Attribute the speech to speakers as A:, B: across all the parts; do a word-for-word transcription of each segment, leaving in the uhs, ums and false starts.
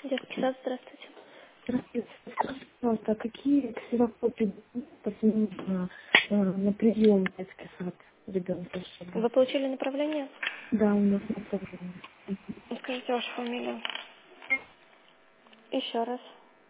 A: Детский сад, здравствуйте.
B: Здравствуйте. Скажите, пожалуйста, а какие ксерокопии нужно э, на прием в детский сад ребенка, чтобы...
A: Вы получили направление?
B: Да, у нас направление.
A: Скажите вашу фамилию. Еще раз.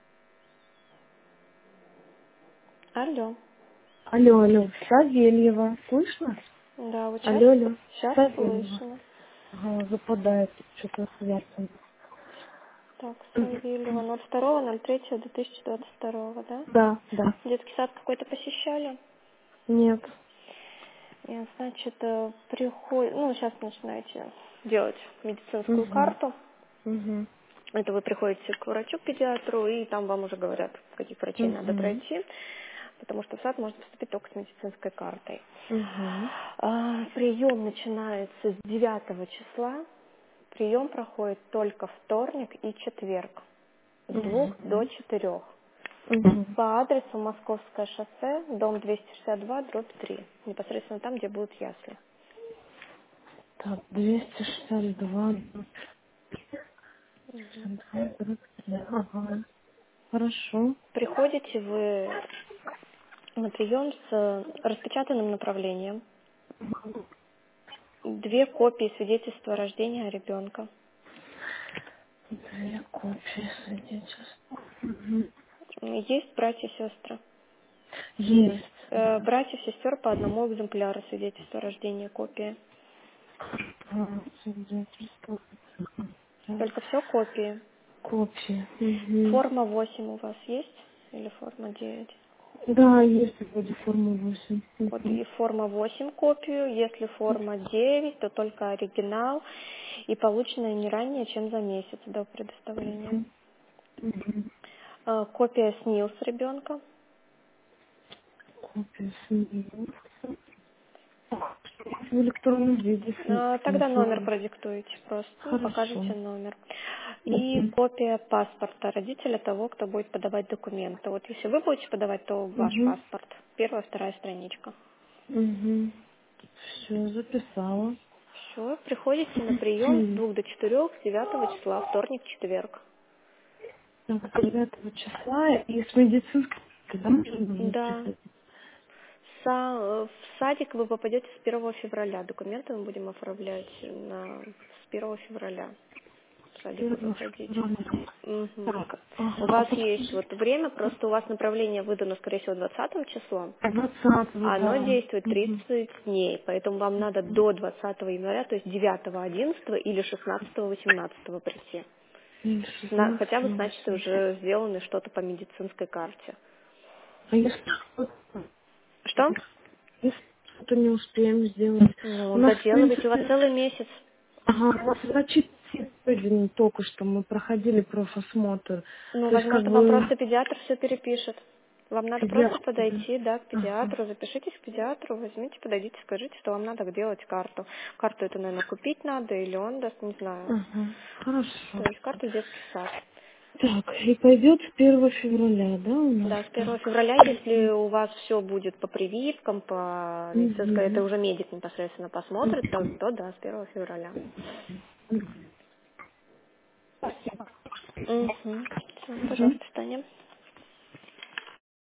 A: Алло.
B: Алло, алло, Савельева, слышно?
A: Да, вот сейчас,
B: Алло, алло,
A: сейчас
B: Савельева.
A: слышно.
B: Ага, западает, что-то связано.
A: Так, Савельева, ноль второго ноль третьего две тысячи двадцать второго, да?
B: Да, да.
A: Детский сад какой-то посещали?
B: Нет.
A: Нет, значит, э, приход... ну, сейчас начинаете делать медицинскую
B: Угу.
A: карту.
B: Угу.
A: Это вы приходите к врачу-педиатру, и там вам уже говорят, каких врачей надо
B: Угу.
A: пройти, потому что в сад может поступить только с медицинской картой.
B: Угу.
A: А, Прием начинается с девятого числа. Прием проходит только вторник и четверг с двух до
B: Угу.
A: четырех.
B: Угу.
A: По адресу Московское шоссе, дом двести шестьдесят два, дробь три. Непосредственно там, где будут ясли.
B: Так, двести шестьдесят два.
A: Мгм.
B: Ага. Хорошо.
A: Приходите вы на прием с распечатанным направлением, две копии свидетельства о рождении ребенка.
B: Две копии свидетельства. Мгм.
A: Есть братья и сестры.
B: Есть.
A: Э, Братьев, сестер по одному экземпляру свидетельства о рождении копии.
B: А, свидетельство.
A: Только все копии.
B: Копии. Мгм.
A: Форма восемь у вас есть? Или форма девять?
B: Да, есть вроде форма восемь.
A: Вот
B: Мгм.
A: и форма восемь копию, если форма девять, то только оригинал и полученная не ранее, чем за месяц до предоставления.
B: Мгм.
A: Э, Копия СНИЛС ребенка.
B: Копия СНИЛ. В электронном виде
A: Э, Тогда номер
B: СНИЛ.
A: продиктуете просто, ну, покажете
B: Хорошо.
A: номер. И
B: Мгм.
A: копия паспорта родителя того, кто будет подавать документы. Вот если вы будете подавать, то ваш
B: Угу.
A: паспорт. Первая, вторая страничка.
B: Угу. Все, записала.
A: Все, приходите на прием с двух до четырех, с девятого числа, вторник, четверг.
B: Так, девятого числа и с медицинской, когда можно
A: Да.
B: приходить?
A: Са- э, В садик вы попадете с первого февраля. Документы мы будем оформлять на... с первого февраля. В садик уже
B: Первого
A: ходить.
B: февраля.
A: Мгм.
B: Так,
A: У
B: ага, а
A: вас есть
B: подскажите,
A: вот время, просто у вас направление выдано, скорее всего, двадцатым числом,
B: двадцатого,
A: а оно
B: да.
A: действует
B: Угу.
A: тридцать дней, поэтому вам надо до двадцатого января, то есть девятого, одиннадцатого или шестнадцатого, восемнадцатого прийти.
B: И
A: Зна- Хотя бы,
B: шестнадцатого,
A: значит,
B: восемнадцатого.
A: уже сделано что-то по медицинской карте.
B: А если что-то
A: Что?
B: если что-то не успеем сделать? У
A: Ну,
B: нас, в
A: доделывайте, у вас
B: принципе,
A: целый месяц.
B: ага, у нас врачи сегодня только что мы проходили профосмотр.
A: Ну,
B: То есть, как
A: возможно, вам
B: бы,
A: просто педиатр все перепишет. Вам надо просто
B: педиатр, да.
A: подойти, да, к
B: Ага.
A: педиатру, запишитесь к педиатру, возьмите, подойдите, скажите, что вам надо делать карту. Карту эту, наверное, купить надо, или он даст, не знаю.
B: Ага.
A: То
B: Хорошо.
A: есть карту в детский сад.
B: Так, и пойдет с первого февраля, да, у нас
A: Да, с первого
B: так?
A: февраля, если у вас все будет по прививкам, по медицинской, это
B: Угу.
A: уже медик непосредственно посмотрит, то, то да, с первого февраля. Угу. Все,
B: Угу.
A: пожалуйста, встанем.